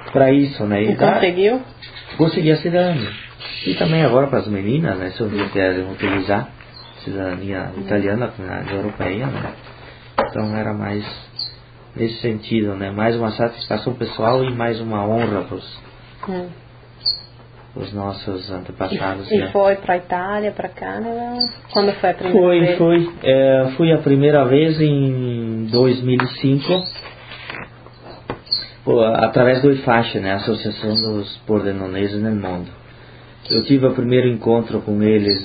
para isso, né? E conseguiu? Consegui a cidadania. E também agora para as meninas, né? Se um dia querem utilizar cidadania italiana, europeia, né? Então era mais nesse sentido, né? Mais uma satisfação pessoal e mais uma honra para os nossos antepassados. E foi para a Itália, para cá, né? Quando foi a primeira vez? Fui a primeira vez em 2005, através do IFACH, né? Associação dos Pordenoneses no Mundo. Eu tive o primeiro encontro com eles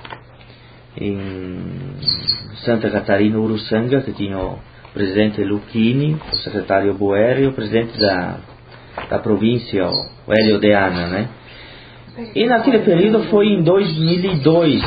em Santa Catarina, Uruçanga, que tinha o presidente Lucchini, o secretário Boeri e o presidente da província, o Hélio Deana, né? E naquele período foi em 2003,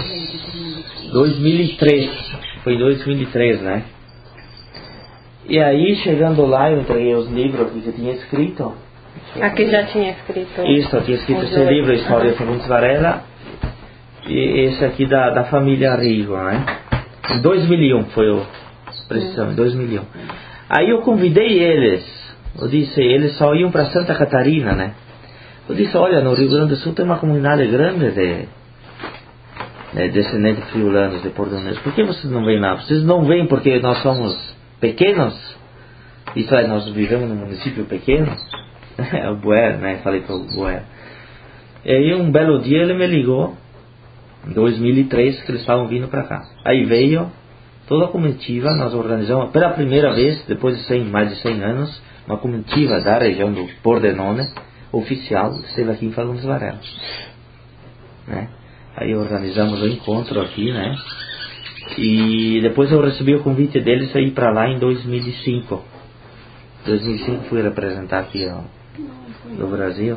foi em 2003, né? E aí, chegando lá, eu entreguei os livros que eu tinha escrito. Aqui já tinha escrito. Isso, eu tinha escrito esse livro, a História de Fagundes Varela, e esse aqui da família Rigo, né? Em 2001 foi a expressão, em 2001. Aí eu convidei eles, eu disse, eles só iam para Santa Catarina, né? Eu disse, olha, no Rio Grande do Sul tem uma comunidade grande de descendentes friulanos, de portugueses. Por que vocês não vêm lá? Vocês não vêm porque nós somos pequenos? Isso é, nós vivemos num município pequeno. É o Boer, né? Falei para o Boer. E aí um belo dia ele me ligou, em 2003, que eles estavam vindo para cá. Aí veio toda a comitiva, nós organizamos pela primeira vez, depois de mais de 100 anos, uma comitiva da região do Pordenone, oficial, esteve aqui em Fagundes Varela, né? Aí organizamos o encontro aqui, né? E depois eu recebi o convite deles a ir para lá em 2005. 2005 fui representar aqui no Brasil.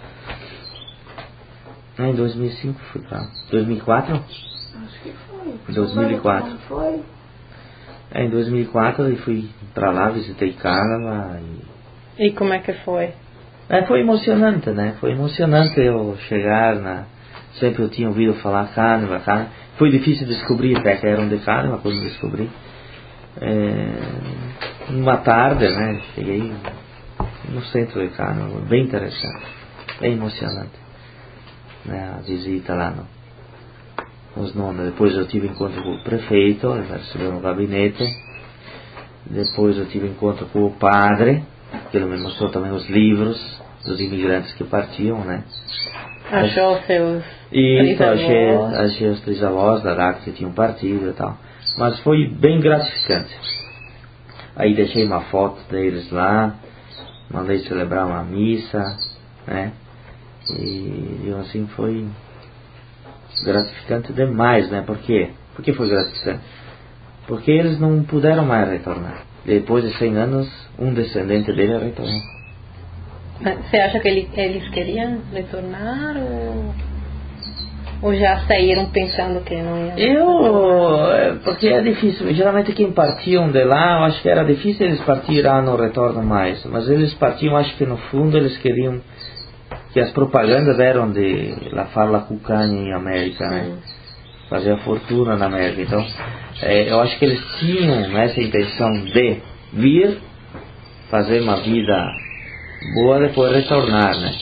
Em 2005 fui para 2004? Acho que foi. 2004. Não foi? Em 2004 eu fui para lá, visitei Cánava. E como é que foi? Foi emocionante, né? Foi emocionante eu chegar sempre eu tinha ouvido falar Cánava. Foi difícil descobrir até que eram de Cánava quando descobri. Uma tarde, né? Cheguei no centro de Cánava, bem interessante, bem emocionante, né? A visita lá nos nomes. Depois eu tive encontro com o prefeito, ele me recebeu no gabinete. Depois eu tive encontro com o padre, que ele me mostrou também os livros dos imigrantes que partiam, né? Achou seus achei os trisavós lá que tinham partido e tal. Mas foi bem gratificante. Aí deixei uma foto deles lá, mandei celebrar uma missa, né? E assim foi gratificante demais, né? Por quê? Por que foi gratificante? Porque eles não puderam mais retornar. Depois de 100 anos, um descendente dele retornou. Você acha que eles queriam retornar ou já saíram pensando que não iam? Porque é difícil. Geralmente quem partiam de lá, eu acho que era difícil eles partirem, não retornam mais. Mas eles partiam, acho que no fundo eles queriam que as propagandas eram de La Farla Cucani em América, né? Fazer a fortuna na América. Então, eu acho que eles tinham essa intenção de vir, fazer uma vida boa, depois retornar, né?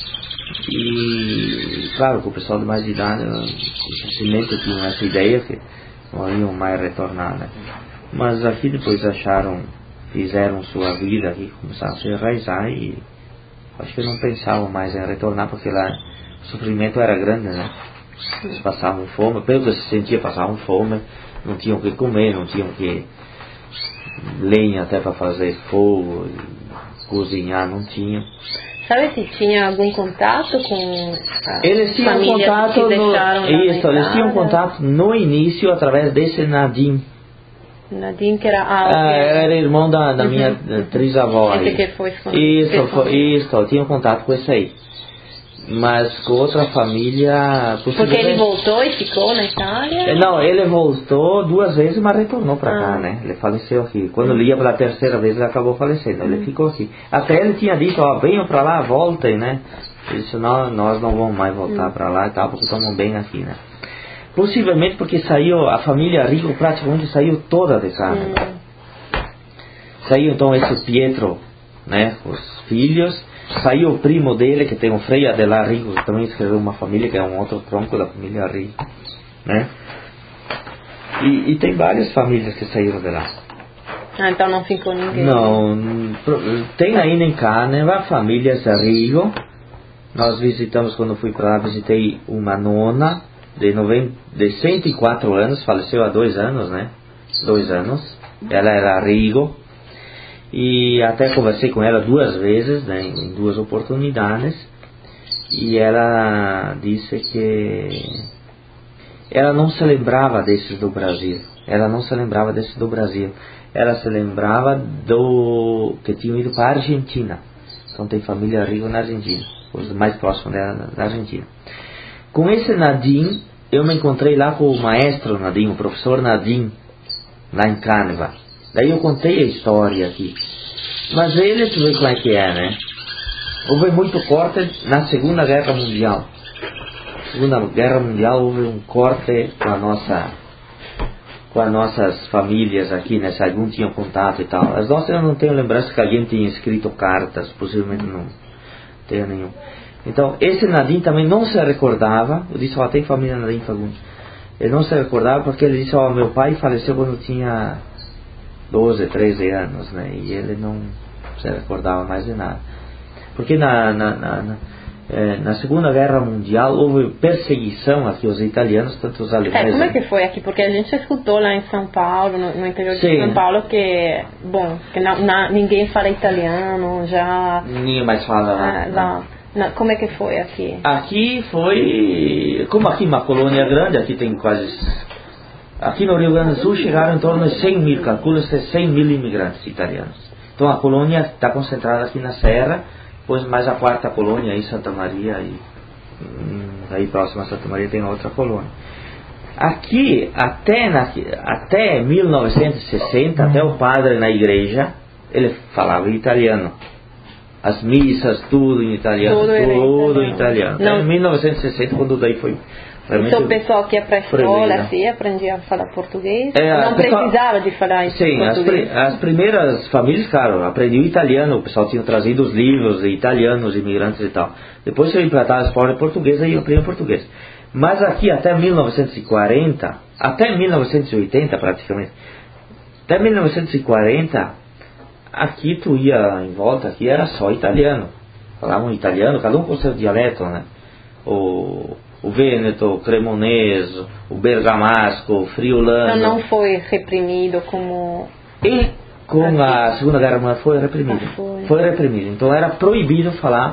E claro que o pessoal de mais de idade dificilmente tinham essa ideia que não iam mais retornar, né? Mas aqui depois fizeram sua vida aqui, começaram a se enraizar e acho que não pensavam mais em retornar, porque lá o sofrimento era grande, né? Eles passavam fome, pelo que se sentia, passavam fome, não tinham o que comer, não tinham que lenha até para fazer fogo, cozinhar, não tinham. Sabe se tinha algum contato com eles tinham famílias contato que deixaram eles tinham contato no início através desse Nadim. Nadim, que era era irmão da minha trisavó. Esse que foi isso, eu tinha contato com esse aí. Mas com outra família... Porque ele voltou e ficou na Itália? Não, ele voltou 2 vezes, mas retornou para cá, né? Ele faleceu aqui. Quando ele ia pela 3ª vez, ele acabou falecendo. Ele ficou aqui. Até ele tinha dito, venham para lá, voltem, né? Ele disse, não, nós não vamos mais voltar para lá e tal, porque estamos bem aqui, né? Possivelmente porque a família Rigo praticamente saiu toda de casa. Saiu então esse Pietro, né? Os filhos... saiu o primo dele, que tem o Frei Adelar Rigo, que também escreveu uma família, que é um outro tronco da família Rigo, né? E tem várias famílias que saíram de lá. Ah, então não ficou ninguém. Não, tem ainda em Câneva a família Rigo. Nós visitamos, quando fui para lá, visitei uma nona de 104 anos, faleceu há 2 anos, né? 2 anos. Ela era Rigo. E até conversei com ela 2 vezes, né, em 2 oportunidades. E ela disse que ela não se lembrava desses do Brasil. Ela se lembrava do que tinham ido para a Argentina. Então tem família Rigo na Argentina, os mais próximos dela na Argentina. Com esse Nadim, eu me encontrei lá com o maestro Nadim, o professor Nadim, lá em Câneva. Daí eu contei a história aqui. Mas ele, tu vê como é que é, né? Houve muito corte na Segunda Guerra Mundial. Segunda Guerra Mundial houve um corte com as nossas famílias aqui, né? Se algum tinha contato e tal. As nossas eu não tenho lembrança que alguém tinha escrito cartas, possivelmente não tenho nenhum. Então, esse Nadim também não se recordava. Eu disse, tem família Nadim Fagundes. Ele não se recordava porque ele disse, meu pai faleceu quando eu tinha 12, 13 anos, né? E ele não se recordava mais de nada. Porque na Segunda Guerra Mundial houve perseguição aqui aos italianos, tanto os alemães... Como é que foi aqui? Porque a gente escutou lá em São Paulo, no interior de São Paulo, que ninguém fala italiano, já... Ninguém mais fala lá. Como é que foi aqui? Aqui foi... Como aqui uma colônia grande, aqui tem quase... Aqui no Rio Grande do Sul chegaram em torno de 100 mil, calcula-se 100 mil imigrantes italianos. Então a colônia está concentrada aqui na Serra, depois mais a 4ª colônia aí, Santa Maria, e aí próximo a Santa Maria tem outra colônia. Aqui, até 1960, até o padre na igreja, ele falava italiano. As missas, tudo em italiano, tudo em italiano. Até 1960, quando daí foi... Então o pessoal que ia para a escola assim, aprendia a falar português? Não precisava de falar isso. Sim, as primeiras famílias, claro, aprendiam italiano. O pessoal tinha trazido os livros italianos, imigrantes e tal. Depois se implantaram a escola portuguesa e aprendiam português. Mas aqui até 1940, até 1980 praticamente, até 1940, aqui tu ia em volta, aqui era só italiano. Falavam italiano, cada um com seu dialeto, né? O Vêneto, o Cremonese, o Bergamasco, o Friulano. Então não foi reprimido como... E com a Segunda Guerra Mundial foi reprimido. Foi reprimido. Então era proibido falar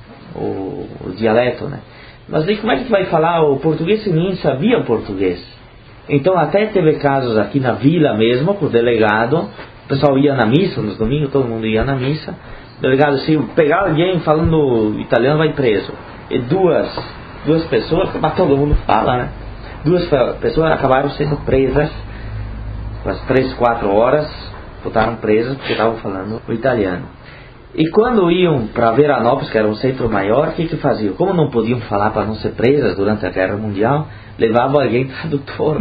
o dialeto, né? Mas aí como é que tu vai falar o português se ninguém sabia o português? Então até teve casos aqui na vila mesmo, com o delegado, o pessoal ia na missa, nos domingos todo mundo ia na missa, o delegado, se pegar alguém falando italiano vai preso. E duas pessoas, mas todo mundo fala, né? 2 pessoas acabaram sendo presas, umas 3, 4 horas, botaram presas porque estavam falando o italiano. E quando iam para Veranópolis, que era um centro maior, o que faziam? Como não podiam falar para não ser presas durante a Guerra Mundial, levavam alguém tradutor,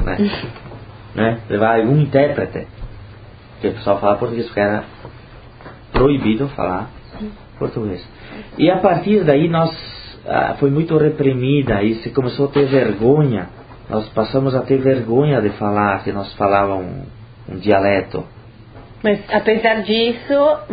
né? Levavam algum intérprete, porque o pessoal falava português, porque era proibido falar português. E a partir daí foi muito reprimida e se começou a ter vergonha. Nós passamos a ter vergonha de falar que nós falávamos um dialeto. Mas apesar disso,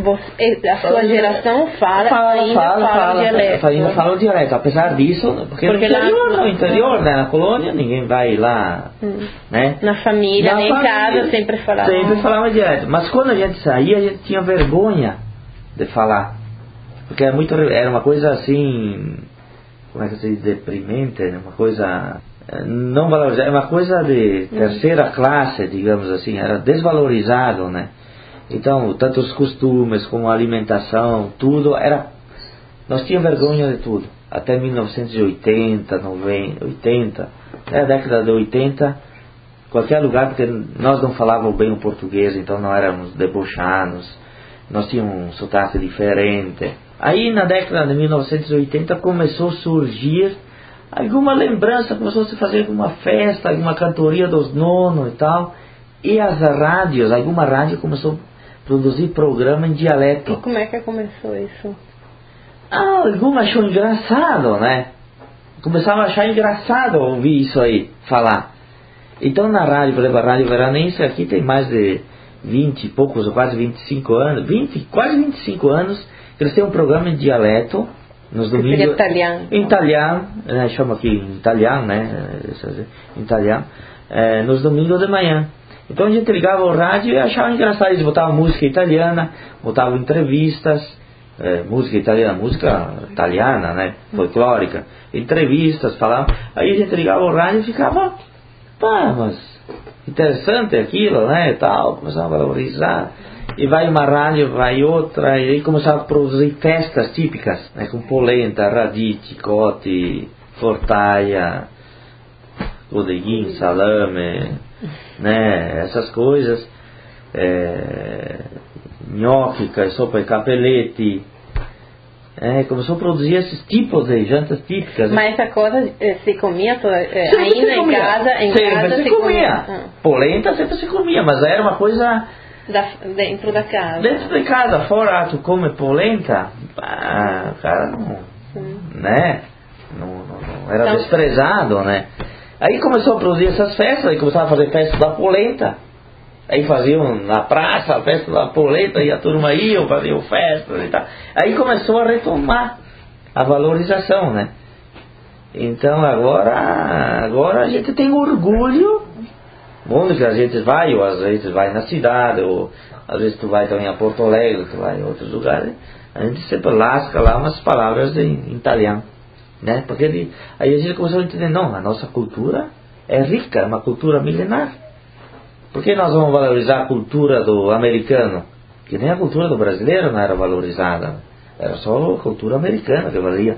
a sua geração fala dialeto. Ainda fala o dialeto, apesar disso, porque no interior, né, na colônia, ninguém vai lá, né? Na família, nem em casa, sempre falava dialeto. Mas quando a gente saía, a gente tinha vergonha de falar. Porque era uma coisa assim, como é que se diz, deprimente, né? Uma coisa não valorizada, é uma coisa de terceira classe, digamos assim, era desvalorizado, né? Então, tanto os costumes como a alimentação, tudo era... Nós tínhamos vergonha de tudo. Até 1980, 90, 80, até a década de 80, qualquer lugar, porque nós não falávamos bem o português, então não éramos debochados, nós tínhamos um sotaque diferente. Aí na década de 1980 começou a surgir alguma lembrança, começou a se fazer alguma festa, alguma cantoria dos nonos e tal, e as rádios, alguma rádio começou a produzir programa em dialeto. E como é que começou isso? Algum achou engraçado, né? Começava a achar engraçado ouvir isso aí, falar. Então na rádio, por exemplo, a Rádio Veranense aqui tem mais de 20 e poucos, ou quase 25 anos, quase 25 anos, eles têm um programa em dialeto, nos domingos... Em italiano, né, chama aqui em italiano, né? Italiano, nos domingos de manhã. Então a gente ligava o rádio e achava engraçado, eles botavam música italiana, botavam entrevistas, música italiana, né? Folclórica, entrevistas, falavam, aí a gente ligava o rádio e ficava, mas interessante aquilo, né, tal, começava a valorizar, e vai uma rádio, vai outra, e aí começava a produzir festas típicas, né, com polenta, radite, cote, fortaia, bodeguim, salame, né, essas coisas, nhoque, sopa de capelete, começou a produzir esses tipos de jantas típicas. Mas essa coisa se comia ainda em casa? Sempre se comia. Polenta sempre se comia, mas era uma coisa... dentro da casa. Dentro de casa, fora tu come polenta, cara, não, né? Não era então, desprezado, né? Aí começou a produzir essas festas, aí começava a fazer festa da polenta. Aí faziam na praça a festa da polenta e a turma ia, faziam festas e tal. Aí começou a retomar a valorização, né? Então agora a gente tem orgulho, onde que a gente vai, ou às vezes vai na cidade, ou às vezes tu vai também a Porto Alegre, tu vai em outros lugares, a gente sempre lasca lá umas palavras em italiano, né? Porque aí a gente começou a entender, não, a nossa cultura é rica, é uma cultura milenar. Por que nós vamos valorizar a cultura do americano? Que nem a cultura do brasileiro não era valorizada. Era só a cultura americana que valia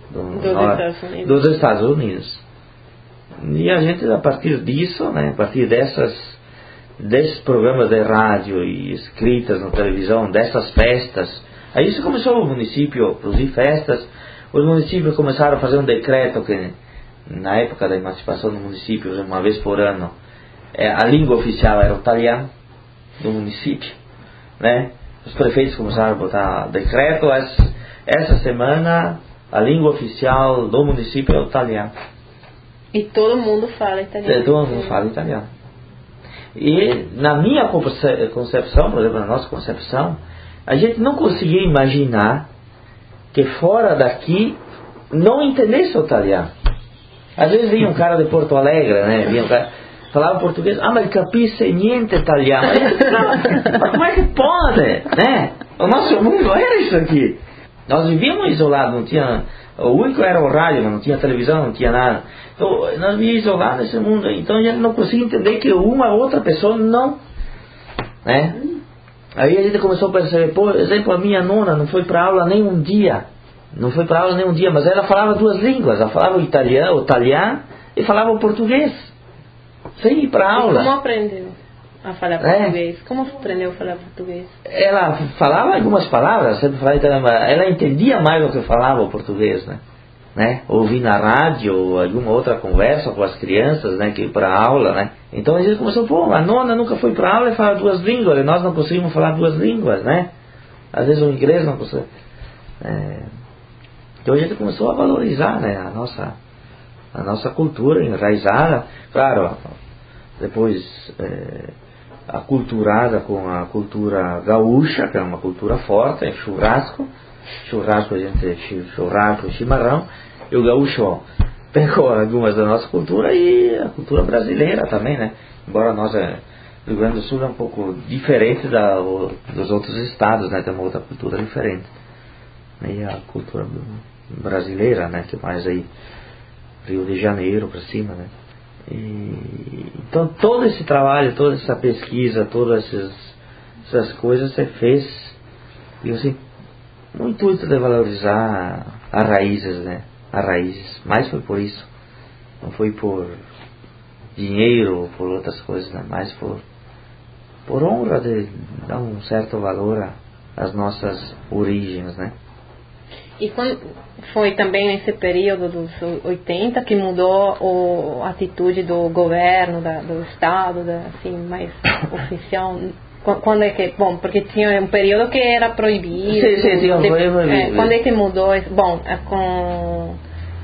dos Estados Unidos. E a gente, a partir disso, né, a partir desses programas de rádio e escritas na televisão, dessas festas, aí isso começou o município a produzir festas. Os municípios começaram a fazer um decreto que, na época da emancipação do município, uma vez por ano, a língua oficial era o italiano do município, né? Os prefeitos começaram a botar decreto, essa semana a língua oficial do município é o italiano. E todo mundo fala italiano. Todo mundo fala italiano. E na minha concepção, por exemplo, na nossa concepção, a gente não conseguia imaginar que fora daqui não entendesse o italiano. Às vezes vinha um cara de Porto Alegre, né? Vinha um cara... falava português, mas capisce niente italiano. Mas como é que pode, né? O nosso mundo era isso aqui. Nós vivíamos isolados, não tinha... O único era o rádio, mas não tinha televisão, não tinha nada. Então, nós vivíamos isolados nesse mundo. Então a gente não conseguia entender que uma outra pessoa não... né? Aí a gente começou a perceber, por exemplo, a minha nona não foi para aula nem um dia. Não foi para aula nem um dia, mas ela falava duas línguas. Ela falava o italiano e falava o português. Sem ir para aula. Como aprendeu a falar português? Como aprendeu a falar português? Ela falava algumas palavras, sempre falava italiano, mas ela entendia mais do que falava o português, né? Ouvir na rádio ou alguma outra conversa com as crianças, né, que ir para aula, né? Então a gente começou, a nona nunca foi para aula e fala duas línguas, e nós não conseguimos falar duas línguas, né? Às vezes o inglês não consegue. Então a gente começou a valorizar, né, a nossa cultura enraizada, claro, depois aculturada com a cultura gaúcha, que é uma cultura forte, é churrasco a gente, churrasco, chimarrão, e o gaúcho pegou algumas da nossa cultura e a cultura brasileira também, né? Embora nós, Rio Grande do Sul é um pouco diferente dos outros estados, né? Tem uma outra cultura diferente. E a cultura brasileira, né? Que mais aí Rio de Janeiro para cima, né? Então todo esse trabalho, toda essa pesquisa, todas essas coisas você fez, e assim, no intuito de valorizar as raízes, né? As raízes, mais foi por isso, não foi por dinheiro ou por outras coisas, né? Mais por honra de dar um certo valor às nossas origens, né? E quando foi também nesse período dos 80 que mudou a atitude do governo, do Estado, assim, mais oficial, Quando é que, bom, porque tinha um período que era proibido. Sim, proibido. Quando é que mudou? Bom, com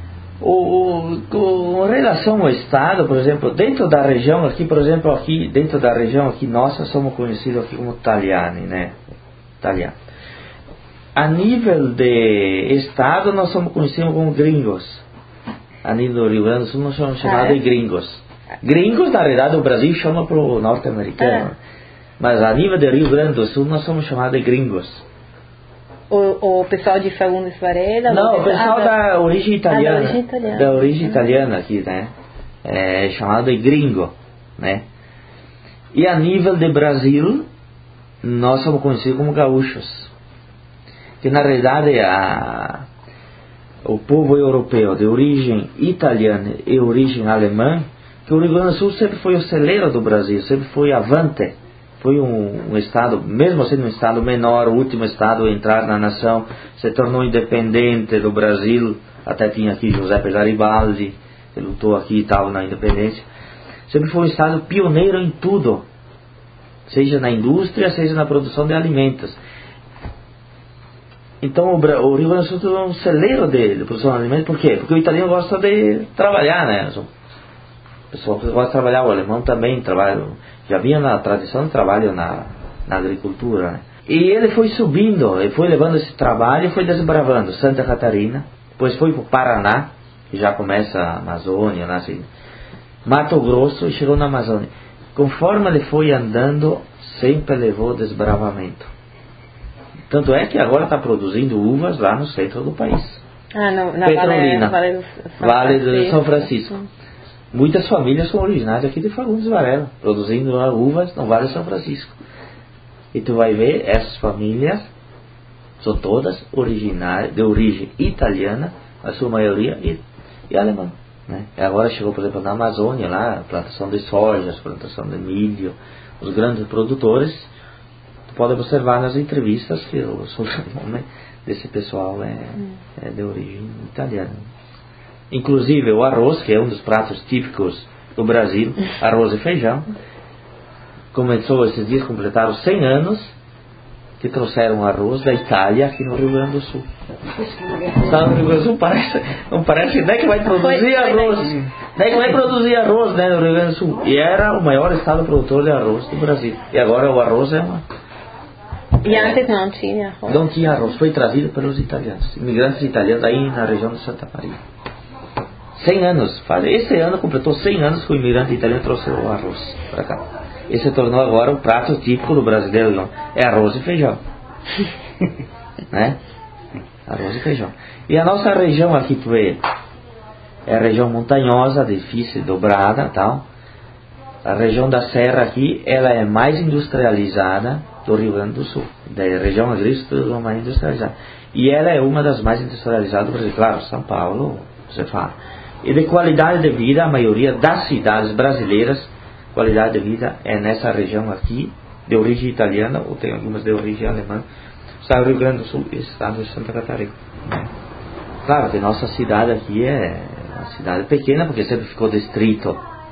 relação ao Estado, por exemplo, dentro da região aqui, por exemplo, aqui dentro da região aqui nossa, somos conhecidos aqui como italiani, né? Italiano. A nível de Estado, nós somos conhecidos como gringos. A nível do Rio Grande do Sul, nós somos chamados de gringos. Gringos, na realidade, o Brasil chama para o norte-americano. Mas a nível do Rio Grande do Sul, nós somos chamados de gringos. O pessoal de Fagundes Varela? Não, o pessoal da origem italiana. Da origem italiana. Da origem italiana aqui, né? É chamado de gringo, né? E a nível de Brasil, nós somos conhecidos como gaúchos. Que na realidade o povo europeu de origem italiana e origem alemã, que o Rio Grande do Sul sempre foi o celeiro do Brasil, sempre foi avante. Foi um estado, mesmo sendo um estado menor, o último estado a entrar na nação, se tornou independente do Brasil, até tinha aqui Giuseppe Garibaldi, que lutou aqui e tal na independência. Sempre foi um estado pioneiro em tudo, seja na indústria, seja na produção de alimentos. Então o Rio Grande do Sul é um celeiro de produção de alimentos. Por quê? Porque o italiano gosta de trabalhar, né? O pessoal que gosta de trabalhar, o alemão também trabalha, já vinha na tradição de trabalho na agricultura, né? E ele foi subindo, ele foi levando esse trabalho e foi desbravando Santa Catarina, depois foi para o Paraná, que já começa a Amazônia, nasce Mato Grosso e chegou na Amazônia. Conforme ele foi andando, sempre levou desbravamento. Tanto é que agora está produzindo uvas lá no centro do país. Na Petrolina, Vale do São Francisco. Muitas famílias são originárias aqui de Fagundes Varela, produzindo uvas no Vale do São Francisco. E tu vai ver, essas famílias são todas originárias, de origem italiana, a sua maioria, e alemã, né? E agora chegou, por exemplo, na Amazônia, lá, plantação de soja, plantação de milho, os grandes produtores. Tu pode observar nas entrevistas que o sobrenome desse pessoal é de origem italiana. Inclusive o arroz, que é um dos pratos típicos do Brasil, arroz e feijão, começou esses dias, completaram 100 anos que trouxeram arroz da Itália aqui no Rio Grande do Sul. Está no Rio Grande do Sul, não parece nem que vai produzir arroz, nem que vai produzir arroz, né, no Rio Grande do Sul. E era o maior estado produtor de arroz do Brasil. E agora o arroz é uma... E antes não tinha arroz? Não tinha arroz, foi trazido pelos italianos, imigrantes italianos aí na região de Santa Maria. 100 anos, esse ano completou 100 anos que o imigrante italiano trouxe o arroz para cá. E se tornou agora o prato típico do brasileiro, não? É arroz e feijão. Né? Arroz e feijão. E a nossa região aqui, tu vê, é a região montanhosa, difícil, dobrada, tal. A região da Serra aqui, ela é mais industrializada do Rio Grande do Sul. Da região agrícola mais industrializada. E ela é uma das mais industrializadas do Brasil. Claro, São Paulo, você fala. E de qualidade de vida, a maioria das cidades brasileiras, qualidade de vida é nessa região aqui, de origem italiana, ou tem algumas de origem alemã, está o Rio Grande do Sul e o estado de Santa Catarina. Claro que nossa cidade aqui é uma cidade pequena, porque sempre ficou distrito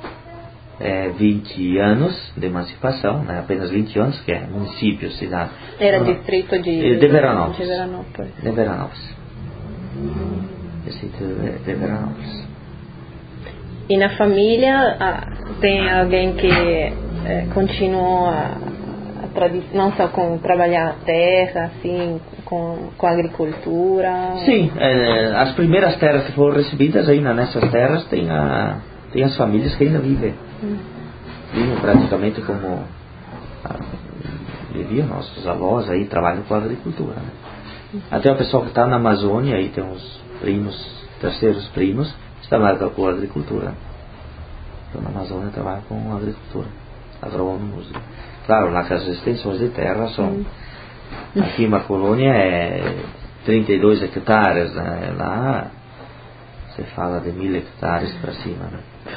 20 anos de emancipação, né? Apenas 20 anos, que é município, cidade. Era distrito de Veranópolis. De Veranópolis. Distrito de Veranópolis. E na família tem alguém que continuou a tradição, não só com trabalhar a terra, assim, com a agricultura? Sim, as primeiras terras que foram recebidas, ainda nessas terras tem as famílias que ainda vivem. Vivem praticamente como viviam nossos avós, aí trabalham com a agricultura, né? Até o pessoal que está na Amazônia, aí tem uns primos, terceiros primos, trabalha com a agricultura. Então na Amazônia trabalha com a agricultura, agrônomos. Claro, lá que as extensões de terra são... Aqui uma colônia é 32 hectares, né? Lá você fala de 1000 hectares para cima,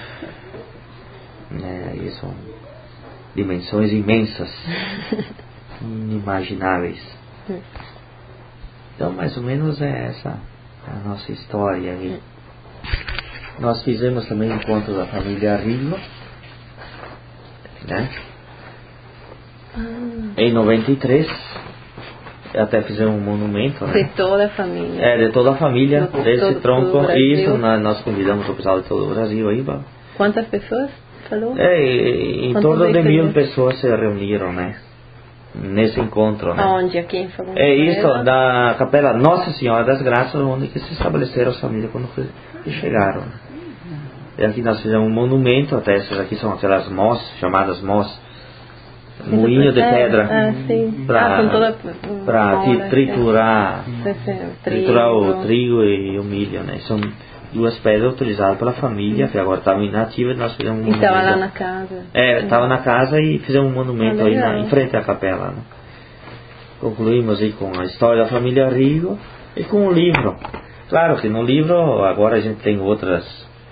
né? E são dimensões imensas, inimagináveis. Então mais ou menos é essa a nossa história aí. Nós fizemos também encontro da família Rio, né? Em 93, até fizemos um monumento, né? De toda a família. De toda a família, Do- desse todo- tronco. todo o Brasil. Isso, nós convidamos o pessoal de todo o Brasil aí, Quantas pessoas falou? em Quantos torno de vezes 1000 aí? pessoas se reuniram, né? Nesse encontro, né? Aonde? Aqui em Fagundes Isso, Varela? da Capela Nossa Senhora das Graças, onde que se estabeleceram as famílias quando que chegaram. E aqui nós fizemos um monumento, até essas aqui são aquelas mós, chamadas mós, moinho de pedra, sim. para com toda triturar, triturar o trigo. trigo e o milho, né? São duas pedras utilizadas pela família, que agora estavam inativas, e nós fizemos um E monumento. estava lá na casa. Estava na casa e fizemos um monumento aí legal. em frente à capela, né? Concluímos aí com a história da família Rigo e com o livro. Claro que no livro agora a gente tem outras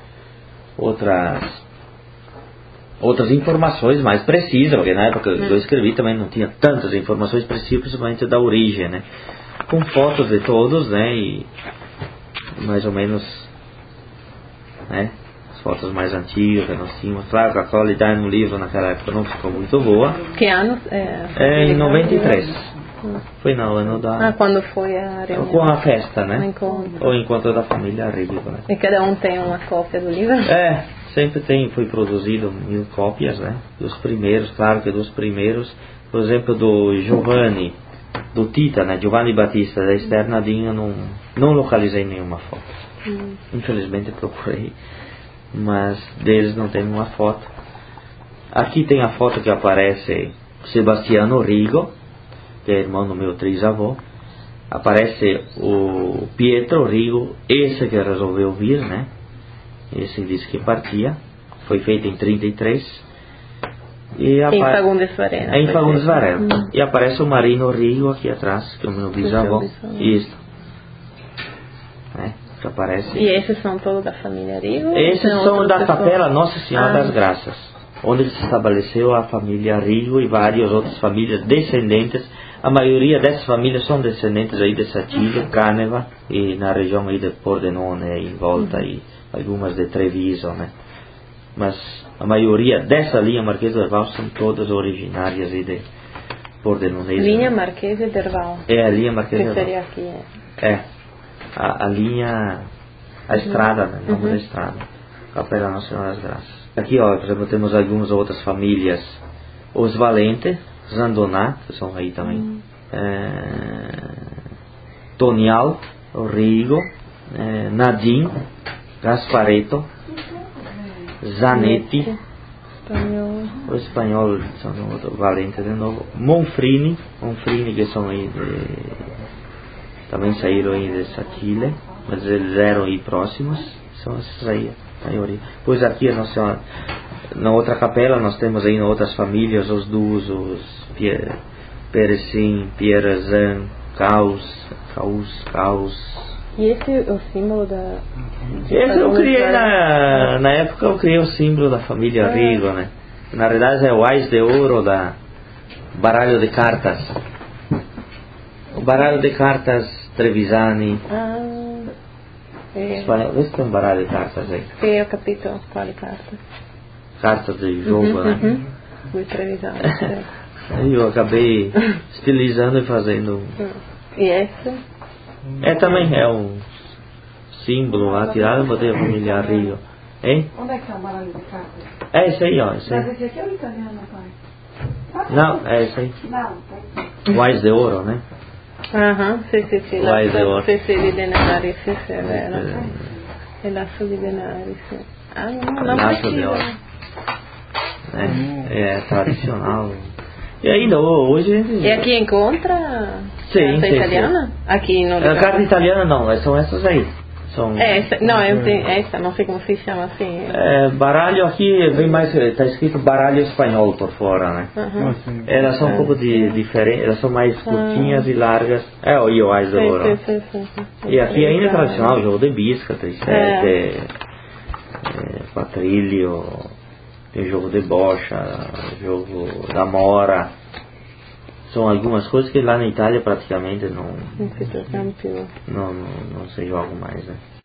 informações mais precisas, porque na época que eu escrevi também não tinha tantas informações precisas, principalmente da origem, né? Com fotos de todos, né? E mais ou menos, né? As fotos mais antigas que nós tínhamos. Claro que a qualidade no livro naquela época não ficou muito boa. Que ano? Em 93. Foi no ano da... quando foi a reunião. Com a festa, né? O encontro. O encontro da família Rigo, né? E cada um tem uma cópia do livro? Sempre foi produzido 1000 cópias, né? Dos primeiros, claro que dos primeiros, por exemplo, do Giovanni, do Tita, né? Giovanni Battista, da Esther Nadinha, não localizei nenhuma foto. Infelizmente procurei, mas deles não tem uma foto. Aqui tem a foto que aparece Sebastiano Rigo, que é irmão do meu trisavô. Aparece o Pietro Rigo, esse que resolveu vir, né? Esse disse que partia. Foi feito em 33. Em Fagundes Varela. Em Fagundes Varela. E aparece o Marino Rigo aqui atrás, que é o meu bisavô. Isso. Que aparece. E esses são todos da família Rigo? Esses são da pessoas? Capela Nossa Senhora das Graças, onde se estabeleceu a família Rigo e várias outras famílias descendentes. A maioria dessas famílias são descendentes aí de Satillo, Câneva e na região aí de Pordenone, aí em volta, e algumas de Treviso, né? Mas a maioria dessa linha Marquês de Herval são todas originárias aí de Pordenone. Linha Marquês de Herval. A linha Marquês de Que Herval. seria aqui, a linha, a estrada, né? O nome da estrada. Capela Nossa Senhora das Graças. Aqui, ó, por exemplo, temos algumas outras famílias. Os Valente, Zandoná, que são aí também. Tonial, Rigo, Nadim, Gaspareto, Zanetti, o espanhol, são outro Valente de novo. Monfrini, que são aí também saíram aí de Satilho, mas eles eram aí próximos. São esses aí, a maioria. Pois aqui na outra capela nós temos aí outras famílias, os Duos, os Perecim, Pierazan, Caus. E esse é o símbolo da... Esse eu criei na época, eu criei o símbolo da família Rigo, né? Na verdade é o Ás de Ouro da baralho de cartas. O baralho de cartas Trevisani. Vê se tem um baralho de cartas aí. Eu capito qual carta. Cartas de jogo, né? Fui Trevisani. Aí eu acabei estilizando e fazendo. E esse? Também é um símbolo lá tirado, botei a família Rigo. Hein? Onde é que é o baralho de cartas? É esse aí, ó. Esse aí. Mas esse aqui é o italiano, pai? Não, é esse aí. Não, O Ás de Ouro, né? Sì. Ás de Ouro. Sì, di denari, sì, è vero. Il lasso di denari, sì. Non Laço de Ouro. É tradicional. E ainda hoje... E aqui encontra sim, carta italiana? Sim. Aqui no A carta italiana não, são essas aí. Essa, não sei como se chama assim. Baralho aqui vem mais, está escrito baralho espanhol por fora, né? Elas são um pouco diferentes, elas são mais curtinhas e largas. O Ioás de Ouro. E aqui ainda é tradicional, jogo de bisca, tricete, quatrilho, tem jogo de bocha, jogo da mora. São algumas coisas que lá na Itália praticamente não se jogam mais, né?